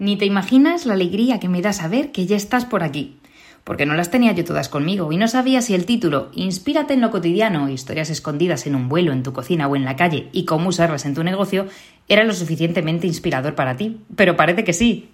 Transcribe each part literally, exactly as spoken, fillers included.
Ni te imaginas la alegría que me da saber que ya estás por aquí. Porque no las tenía yo todas conmigo y no sabía si el título Inspírate en lo cotidiano, historias escondidas en un vuelo, en tu cocina o en la calle y cómo usarlas en tu negocio era lo suficientemente inspirador para ti. Pero parece que sí.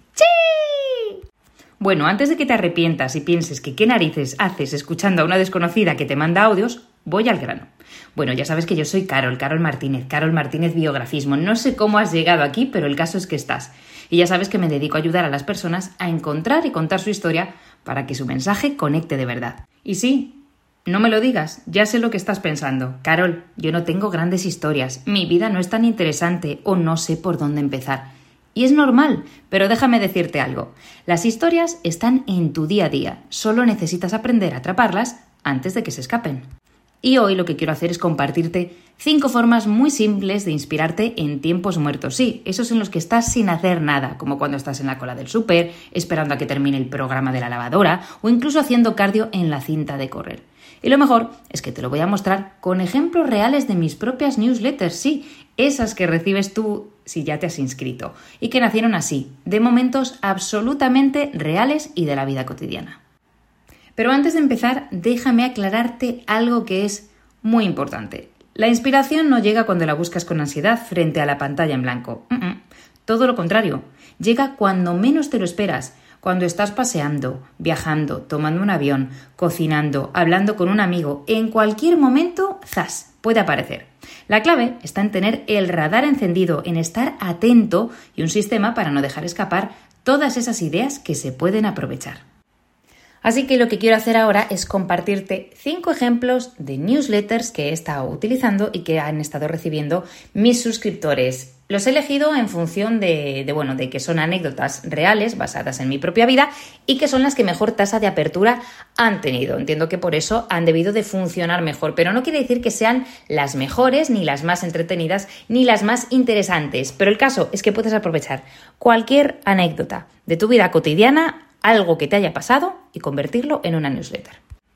¡Sí! Bueno, antes de que te arrepientas y pienses que qué narices haces escuchando a una desconocida que te manda audios, voy al grano. Bueno, ya sabes que yo soy Carol, Carol Martínez, Carol Martínez Biografismo. No sé cómo has llegado aquí, pero el caso es que estás. Y ya sabes que me dedico a ayudar a las personas a encontrar y contar su historia para que su mensaje conecte de verdad. Y sí, no me lo digas, ya sé lo que estás pensando. Carol, yo no tengo grandes historias, mi vida no es tan interesante o no sé por dónde empezar. Y es normal, pero déjame decirte algo. Las historias están en tu día a día, solo necesitas aprender a atraparlas antes de que se escapen. Y hoy lo que quiero hacer es compartirte cinco formas muy simples de inspirarte en tiempos muertos. Sí, esos en los que estás sin hacer nada, como cuando estás en la cola del súper, esperando a que termine el programa de la lavadora o incluso haciendo cardio en la cinta de correr. Y lo mejor es que te lo voy a mostrar con ejemplos reales de mis propias newsletters, sí, esas que recibes tú si ya te has inscrito y que nacieron así, de momentos absolutamente reales y de la vida cotidiana. Pero antes de empezar, déjame aclararte algo que es muy importante. La inspiración no llega cuando la buscas con ansiedad frente a la pantalla en blanco. Uh-uh. Todo lo contrario, llega cuando menos te lo esperas, cuando estás paseando, viajando, tomando un avión, cocinando, hablando con un amigo, en cualquier momento, ¡zas!, puede aparecer. La clave está en tener el radar encendido, en estar atento y un sistema para no dejar escapar todas esas ideas que se pueden aprovechar. Así que lo que quiero hacer ahora es compartirte cinco ejemplos de newsletters que he estado utilizando y que han estado recibiendo mis suscriptores. Los he elegido en función de, de, bueno, de que son anécdotas reales basadas en mi propia vida y que son las que mejor tasa de apertura han tenido. Entiendo que por eso han debido de funcionar mejor, pero no quiere decir que sean las mejores, ni las más entretenidas, ni las más interesantes. Pero el caso es que puedes aprovechar cualquier anécdota de tu vida cotidiana, algo que te haya pasado y convertirlo en una newsletter.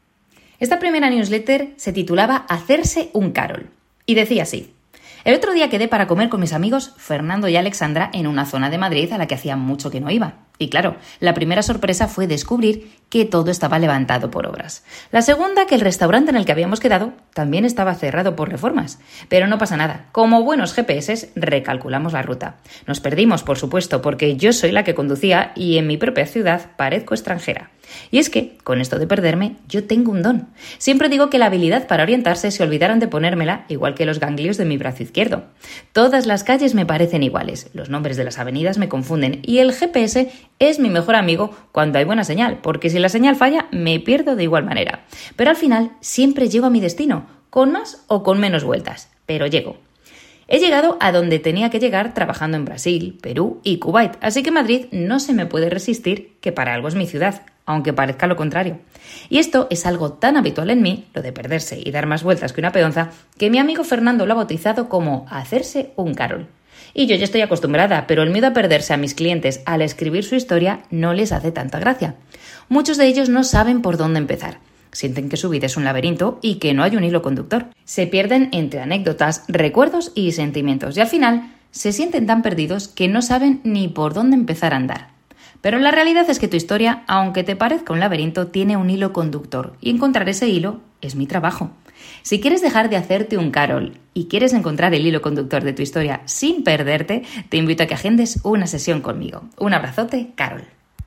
Esta primera newsletter se titulaba Hacerse un Carol y decía así: el otro día quedé para comer con mis amigos Fernando y Alexandra en una zona de Madrid a la que hacía mucho que no iba. Y claro, la primera sorpresa fue descubrir que todo estaba levantado por obras. La segunda, que el restaurante en el que habíamos quedado también estaba cerrado por reformas. Pero no pasa nada. Como buenos G P S, recalculamos la ruta. Nos perdimos, por supuesto, porque yo soy la que conducía y en mi propia ciudad parezco extranjera. Y es que, con esto de perderme, yo tengo un don. Siempre digo que la habilidad para orientarse se olvidaron de ponérmela, igual que los ganglios de mi brazo izquierdo. Todas las calles me parecen iguales, los nombres de las avenidas me confunden y el G P S es mi mejor amigo cuando hay buena señal, porque si la señal falla, me pierdo de igual manera. Pero al final, siempre llego a mi destino, con más o con menos vueltas, pero llego. He llegado a donde tenía que llegar trabajando en Brasil, Perú y Kuwait, así que Madrid no se me puede resistir, que para algo es mi ciudad, aunque parezca lo contrario. Y esto es algo tan habitual en mí, lo de perderse y dar más vueltas que una peonza, que mi amigo Fernando lo ha bautizado como hacerse un Carol. Y yo ya estoy acostumbrada, pero el miedo a perderse a mis clientes al escribir su historia no les hace tanta gracia. Muchos de ellos no saben por dónde empezar. Sienten que su vida es un laberinto y que no hay un hilo conductor. Se pierden entre anécdotas, recuerdos y sentimientos y al final se sienten tan perdidos que no saben ni por dónde empezar a andar. Pero la realidad es que tu historia, aunque te parezca un laberinto, tiene un hilo conductor y encontrar ese hilo es mi trabajo. Si quieres dejar de hacerte un Carol y quieres encontrar el hilo conductor de tu historia sin perderte, te invito a que agendes una sesión conmigo. Un abrazote, Carol.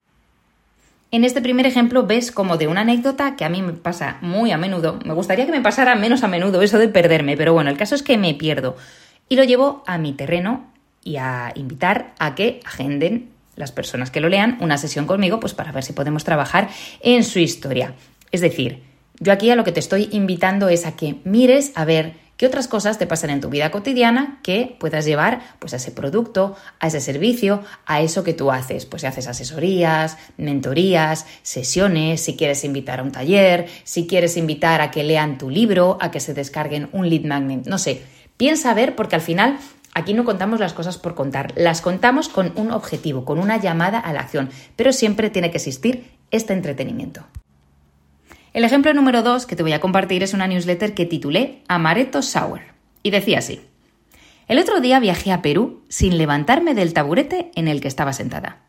En este primer ejemplo ves como de una anécdota que a mí me pasa muy a menudo. Me gustaría que me pasara menos a menudo eso de perderme, pero bueno, el caso es que me pierdo. Y lo llevo a mi terreno y a invitar a que agenden las personas que lo lean una sesión conmigo, pues para ver si podemos trabajar en su historia. Es decir, yo aquí a lo que te estoy invitando es a que mires a ver qué otras cosas te pasan en tu vida cotidiana que puedas llevar pues a ese producto, a ese servicio, a eso que tú haces. Pues si haces asesorías, mentorías, sesiones, si quieres invitar a un taller, si quieres invitar a que lean tu libro, a que se descarguen un lead magnet, no sé. Piensa a ver, porque al final aquí no contamos las cosas por contar, las contamos con un objetivo, con una llamada a la acción, pero siempre tiene que existir este entretenimiento. El ejemplo número dos que te voy a compartir es una newsletter que titulé Amaretto Sour y decía así: el otro día viajé a Perú sin levantarme del taburete en el que estaba sentada.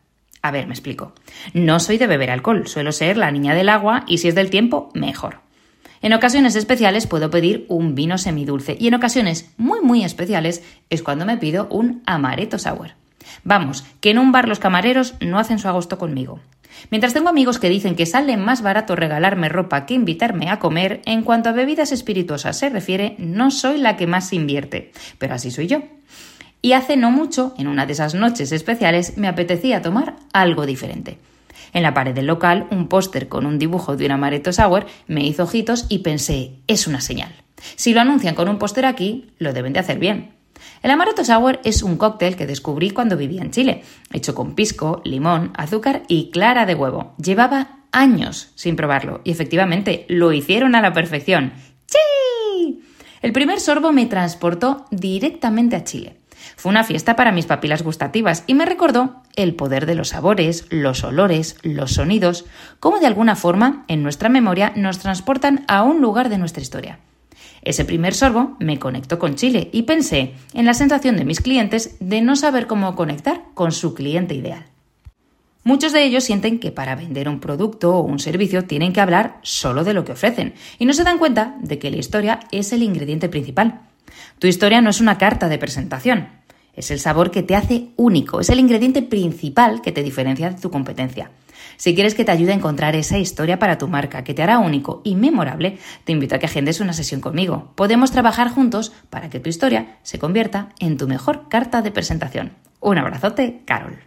A ver, me explico. No soy de beber alcohol, suelo ser la niña del agua y si es del tiempo, mejor. En ocasiones especiales puedo pedir un vino semidulce y en ocasiones muy muy especiales es cuando me pido un amaretto sour. Vamos, que en un bar los camareros no hacen su agosto conmigo. Mientras tengo amigos que dicen que sale más barato regalarme ropa que invitarme a comer, en cuanto a bebidas espirituosas se refiere, no soy la que más invierte, pero así soy yo. Y hace no mucho, en una de esas noches especiales, me apetecía tomar algo diferente. En la pared del local, un póster con un dibujo de un amaretto sour me hizo ojitos y pensé, es una señal. Si lo anuncian con un póster aquí, lo deben de hacer bien. El amaretto sour es un cóctel que descubrí cuando vivía en Chile, hecho con pisco, limón, azúcar y clara de huevo. Llevaba años sin probarlo y efectivamente lo hicieron a la perfección. ¡Sí! El primer sorbo me transportó directamente a Chile. Fue una fiesta para mis papilas gustativas y me recordó el poder de los sabores, los olores, los sonidos, cómo de alguna forma en nuestra memoria nos transportan a un lugar de nuestra historia. Ese primer sorbo me conectó con Chile y pensé en la sensación de mis clientes de no saber cómo conectar con su cliente ideal. Muchos de ellos sienten que para vender un producto o un servicio tienen que hablar solo de lo que ofrecen y no se dan cuenta de que la historia es el ingrediente principal. Tu historia no es una carta de presentación, es el sabor que te hace único, es el ingrediente principal que te diferencia de tu competencia. Si quieres que te ayude a encontrar esa historia para tu marca que te hará único y memorable, te invito a que agendes una sesión conmigo. Podemos trabajar juntos para que tu historia se convierta en tu mejor carta de presentación. Un abrazote, Carol.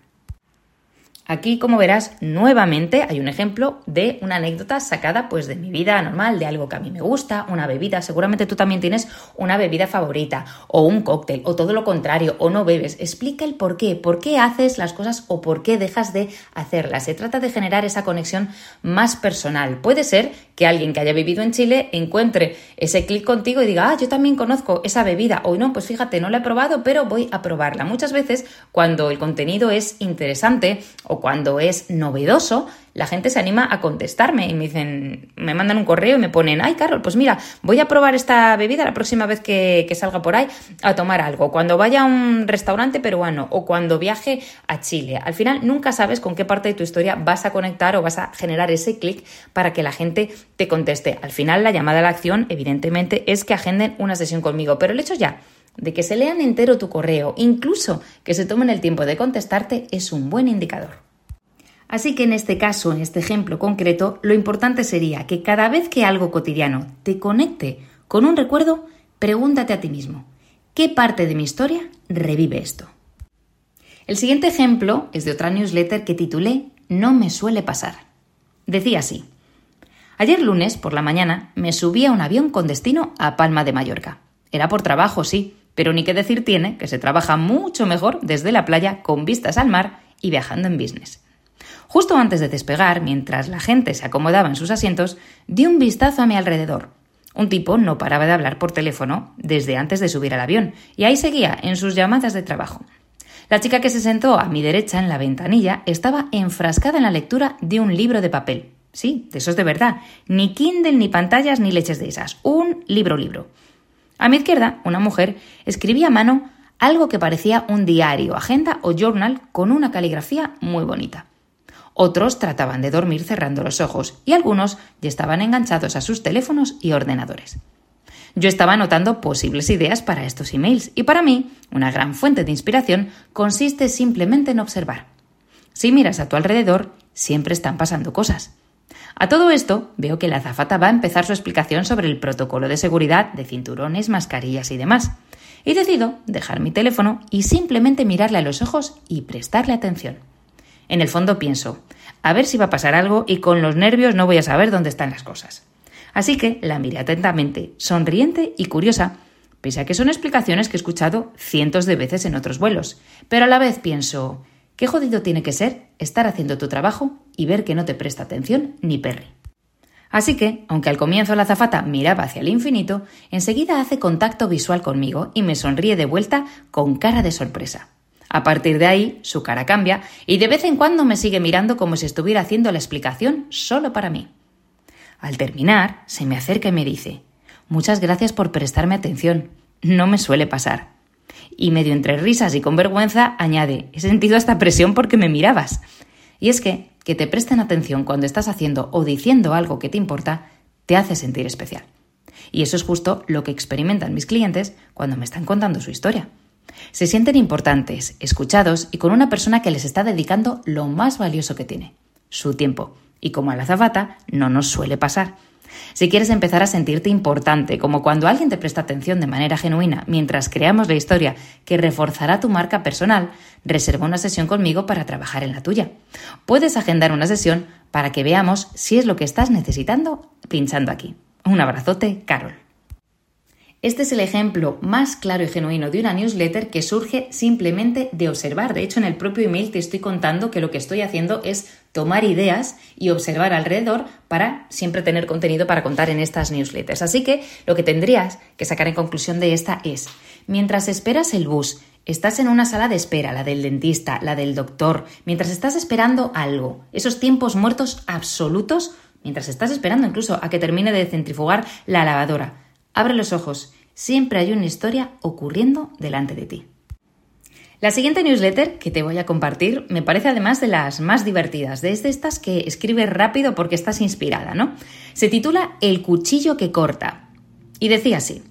Aquí, como verás, nuevamente hay un ejemplo de una anécdota sacada pues de mi vida normal, de algo que a mí me gusta, una bebida. Seguramente tú también tienes una bebida favorita o un cóctel o todo lo contrario o no bebes. Explica el por qué, por qué haces las cosas o por qué dejas de hacerlas. Se trata de generar esa conexión más personal. Puede ser que alguien que haya vivido en Chile encuentre ese clic contigo y diga, ah, yo también conozco esa bebida. O no, pues fíjate, no la he probado, pero voy a probarla. Muchas veces cuando el contenido es interesante o cuando es novedoso, la gente se anima a contestarme y me dicen, me mandan un correo y me ponen, ay, Carol, pues mira, voy a probar esta bebida la próxima vez que, que salga por ahí a tomar algo, cuando vaya a un restaurante peruano o cuando viaje a Chile. Al final nunca sabes con qué parte de tu historia vas a conectar o vas a generar ese clic para que la gente te conteste. Al final la llamada a la acción, evidentemente, es que agenden una sesión conmigo, pero el hecho ya de que se lean entero tu correo, incluso que se tomen el tiempo de contestarte, es un buen indicador. Así que en este caso, en este ejemplo concreto, lo importante sería que cada vez que algo cotidiano te conecte con un recuerdo, pregúntate a ti mismo, ¿qué parte de mi historia revive esto? El siguiente ejemplo es de otra newsletter que titulé No me suele pasar. Decía así: ayer lunes por la mañana me subí a un avión con destino a Palma de Mallorca. Era por trabajo, sí, pero ni qué decir tiene que se trabaja mucho mejor desde la playa con vistas al mar y viajando en business. Justo antes de despegar, mientras la gente se acomodaba en sus asientos, di un vistazo a mi alrededor. Un tipo no paraba de hablar por teléfono desde antes de subir al avión, y ahí seguía en sus llamadas de trabajo. La chica que se sentó a mi derecha en la ventanilla estaba enfrascada en la lectura de un libro de papel. Sí, de esos de verdad. Ni Kindle, ni pantallas, ni leches de esas. Un libro libro. A mi izquierda, una mujer escribía a mano algo que parecía un diario, agenda o journal con una caligrafía muy bonita. Otros trataban de dormir cerrando los ojos y algunos ya estaban enganchados a sus teléfonos y ordenadores. Yo estaba anotando posibles ideas para estos emails y para mí una gran fuente de inspiración consiste simplemente en observar. Si miras a tu alrededor, siempre están pasando cosas. A todo esto, veo que la azafata va a empezar su explicación sobre el protocolo de seguridad de cinturones, mascarillas y demás. Y decido dejar mi teléfono y simplemente mirarle a los ojos y prestarle atención. En el fondo pienso, a ver si va a pasar algo y con los nervios no voy a saber dónde están las cosas. Así que la miré atentamente, sonriente y curiosa, pese a que son explicaciones que he escuchado cientos de veces en otros vuelos. Pero a la vez pienso, qué jodido tiene que ser estar haciendo tu trabajo y ver que no te presta atención ni perri. Así que, aunque al comienzo la azafata miraba hacia el infinito, enseguida hace contacto visual conmigo y me sonríe de vuelta con cara de sorpresa. A partir de ahí, su cara cambia y de vez en cuando me sigue mirando como si estuviera haciendo la explicación solo para mí. Al terminar, se me acerca y me dice, «Muchas gracias por prestarme atención. No me suele pasar». Y medio entre risas y con vergüenza, añade, «He sentido esta presión porque me mirabas». Y es que que te presten atención cuando estás haciendo o diciendo algo que te importa te hace sentir especial. Y eso es justo lo que experimentan mis clientes cuando me están contando su historia. Se sienten importantes, escuchados y con una persona que les está dedicando lo más valioso que tiene, su tiempo. Y como a la azafata, no nos suele pasar. Si quieres empezar a sentirte importante, como cuando alguien te presta atención de manera genuina mientras creamos la historia que reforzará tu marca personal, reserva una sesión conmigo para trabajar en la tuya. Puedes agendar una sesión para que veamos si es lo que estás necesitando pinchando aquí. Un abrazote, Carol. Este es el ejemplo más claro y genuino de una newsletter que surge simplemente de observar. De hecho, en el propio email te estoy contando que lo que estoy haciendo es tomar ideas y observar alrededor para siempre tener contenido para contar en estas newsletters. Así que lo que tendrías que sacar en conclusión de esta es, mientras esperas el bus, estás en una sala de espera, la del dentista, la del doctor, mientras estás esperando algo, esos tiempos muertos absolutos, mientras estás esperando incluso a que termine de centrifugar la lavadora, abre los ojos, siempre hay una historia ocurriendo delante de ti. La siguiente newsletter que te voy a compartir me parece además de las más divertidas, de estas que escribes rápido porque estás inspirada, ¿no? Se titula El cuchillo que corta y decía así: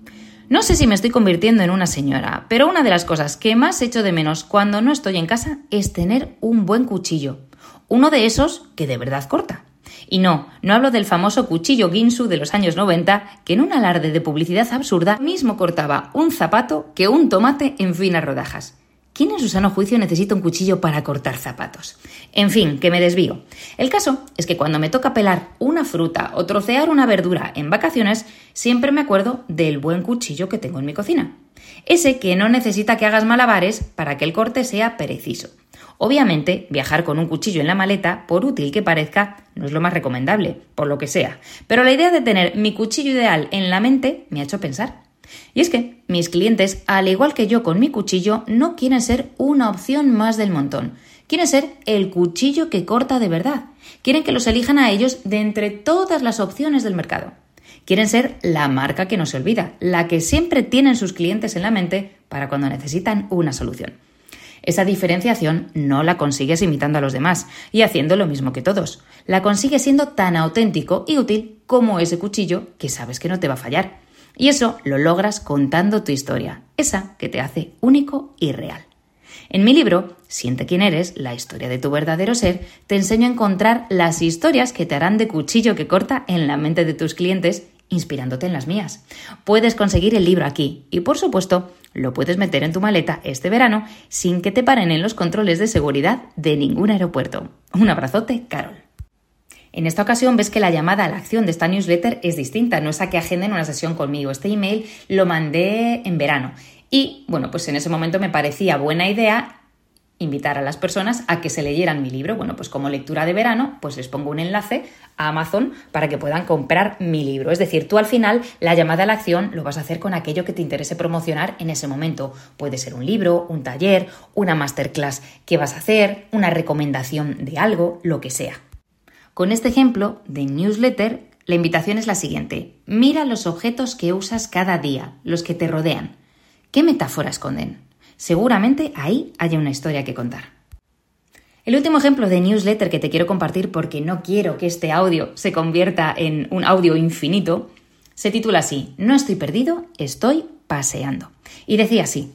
no sé si me estoy convirtiendo en una señora, pero una de las cosas que más echo de menos cuando no estoy en casa es tener un buen cuchillo, uno de esos que de verdad corta. Y no, no hablo del famoso cuchillo Ginsu de los años noventa, que en un alarde de publicidad absurda mismo cortaba un zapato que un tomate en finas rodajas. ¿Quién en su sano juicio necesita un cuchillo para cortar zapatos? En fin, que me desvío. El caso es que cuando me toca pelar una fruta o trocear una verdura en vacaciones, siempre me acuerdo del buen cuchillo que tengo en mi cocina. Ese que no necesita que hagas malabares para que el corte sea preciso. Obviamente, viajar con un cuchillo en la maleta, por útil que parezca, no es lo más recomendable, por lo que sea. Pero la idea de tener mi cuchillo ideal en la mente me ha hecho pensar. Y es que mis clientes, al igual que yo con mi cuchillo, no quieren ser una opción más del montón. Quieren ser el cuchillo que corta de verdad. Quieren que los elijan a ellos de entre todas las opciones del mercado. Quieren ser la marca que no se olvida, la que siempre tienen sus clientes en la mente para cuando necesitan una solución. Esa diferenciación no la consigues imitando a los demás y haciendo lo mismo que todos. La consigues siendo tan auténtico y útil como ese cuchillo que sabes que no te va a fallar. Y eso lo logras contando tu historia, esa que te hace único y real. En mi libro, Siente quién eres, la historia de tu verdadero ser, te enseño a encontrar las historias que te harán de cuchillo que corta en la mente de tus clientes, inspirándote en las mías. Puedes conseguir el libro aquí y, por supuesto, lo puedes meter en tu maleta este verano sin que te paren en los controles de seguridad de ningún aeropuerto. Un abrazote, Carol. En esta ocasión ves que la llamada a la acción de esta newsletter es distinta, no es a que agenden una sesión conmigo. Este email lo mandé en verano y, bueno, pues en ese momento me parecía buena idea invitar a las personas a que se leyeran mi libro. Bueno, pues como lectura de verano, pues les pongo un enlace a Amazon para que puedan comprar mi libro. Es decir, tú al final la llamada a la acción lo vas a hacer con aquello que te interese promocionar en ese momento. Puede ser un libro, un taller, una masterclass que vas a hacer, una recomendación de algo, lo que sea. Con este ejemplo de newsletter, la invitación es la siguiente. Mira los objetos que usas cada día, los que te rodean. ¿Qué metáfora esconden? Seguramente ahí haya una historia que contar. El último ejemplo de newsletter que te quiero compartir, porque no quiero que este audio se convierta en un audio infinito, se titula así: No estoy perdido, estoy paseando. Y decía así: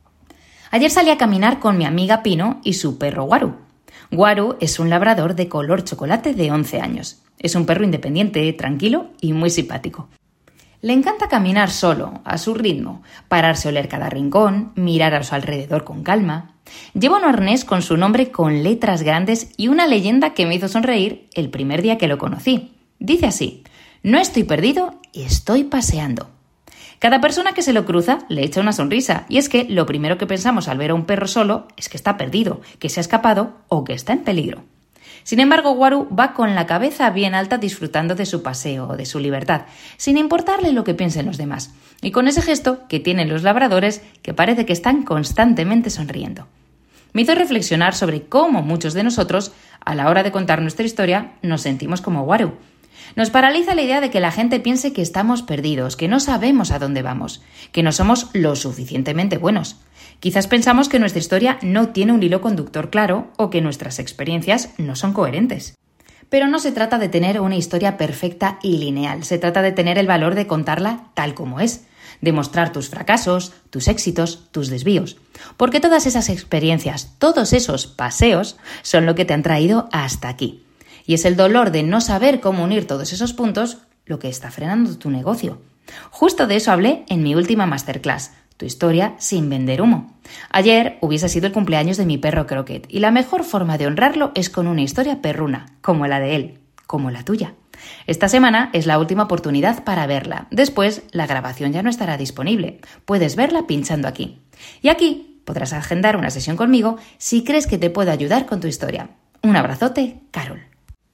ayer salí a caminar con mi amiga Pino y su perro Guaru. Guaru es un labrador de color chocolate de once años. Es un perro independiente, tranquilo y muy simpático. Le encanta caminar solo, a su ritmo, pararse a oler cada rincón, mirar a su alrededor con calma. Lleva un arnés con su nombre con letras grandes y una leyenda que me hizo sonreír el primer día que lo conocí. Dice así: no estoy perdido, estoy paseando. Cada persona que se lo cruza le echa una sonrisa, y es que lo primero que pensamos al ver a un perro solo es que está perdido, que se ha escapado o que está en peligro. Sin embargo, Guaru va con la cabeza bien alta disfrutando de su paseo, de su libertad, sin importarle lo que piensen los demás, y con ese gesto que tienen los labradores que parece que están constantemente sonriendo. Me hizo reflexionar sobre cómo muchos de nosotros, a la hora de contar nuestra historia, nos sentimos como Guaru. Nos paraliza la idea de que la gente piense que estamos perdidos, que no sabemos a dónde vamos, que no somos lo suficientemente buenos, Quizás pensamos que nuestra historia no tiene un hilo conductor claro o que nuestras experiencias no son coherentes. Pero no se trata de tener una historia perfecta y lineal, se trata de tener el valor de contarla tal como es, de mostrar tus fracasos, tus éxitos, tus desvíos. Porque todas esas experiencias, todos esos paseos, son lo que te han traído hasta aquí. Y es el dolor de no saber cómo unir todos esos puntos lo que está frenando tu negocio. Justo de eso hablé en mi última masterclass, Tu historia sin vender humo. Ayer hubiese sido el cumpleaños de mi perro Croquet y la mejor forma de honrarlo es con una historia perruna, como la de él, como la tuya. Esta semana es la última oportunidad para verla. Después, la grabación ya no estará disponible. Puedes verla pinchando aquí. Y aquí podrás agendar una sesión conmigo si crees que te puedo ayudar con tu historia. Un abrazote, Carol.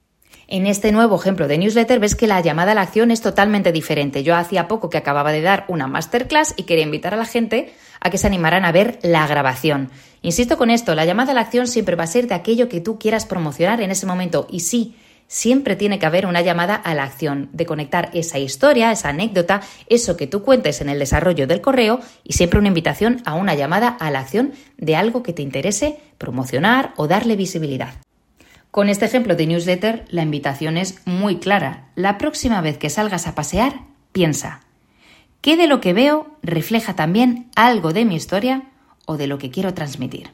En este nuevo ejemplo de newsletter ves que la llamada a la acción es totalmente diferente. Yo hacía poco que acababa de dar una masterclass y quería invitar a la gente a que se animaran a ver la grabación. Insisto con esto, la llamada a la acción siempre va a ser de aquello que tú quieras promocionar en ese momento. Y sí, siempre tiene que haber una llamada a la acción, de conectar esa historia, esa anécdota, eso que tú cuentes en el desarrollo del correo y siempre una invitación a una llamada a la acción de algo que te interese promocionar o darle visibilidad. Con este ejemplo de newsletter, la invitación es muy clara. La próxima vez que salgas a pasear, piensa, ¿qué de lo que veo refleja también algo de mi historia o de lo que quiero transmitir?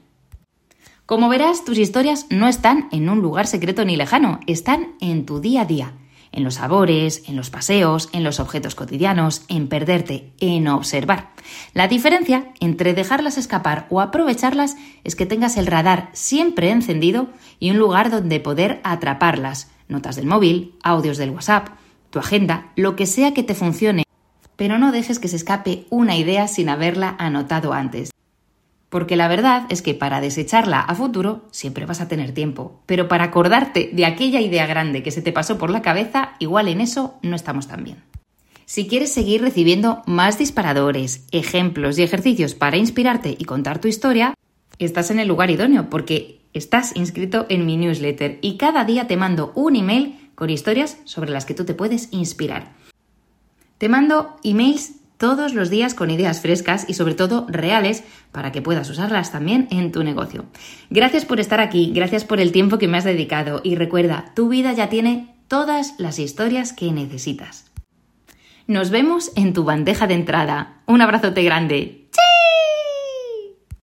Como verás, tus historias no están en un lugar secreto ni lejano, están en tu día a día, en los sabores, en los paseos, en los objetos cotidianos, en perderte, en observar. La diferencia entre dejarlas escapar o aprovecharlas es que tengas el radar siempre encendido y un lugar donde poder atraparlas. Notas del móvil, audios del WhatsApp, tu agenda, lo que sea que te funcione. Pero no dejes que se escape una idea sin haberla anotado antes. Porque la verdad es que para desecharla a futuro siempre vas a tener tiempo. Pero para acordarte de aquella idea grande que se te pasó por la cabeza, igual en eso no estamos tan bien. Si quieres seguir recibiendo más disparadores, ejemplos y ejercicios para inspirarte y contar tu historia, estás en el lugar idóneo porque estás inscrito en mi newsletter y cada día te mando un email con historias sobre las que tú te puedes inspirar. Te mando emails todos los días con ideas frescas y sobre todo reales para que puedas usarlas también en tu negocio. Gracias por estar aquí, gracias por el tiempo que me has dedicado y recuerda, tu vida ya tiene todas las historias que necesitas. Nos vemos en tu bandeja de entrada. Un abrazote grande.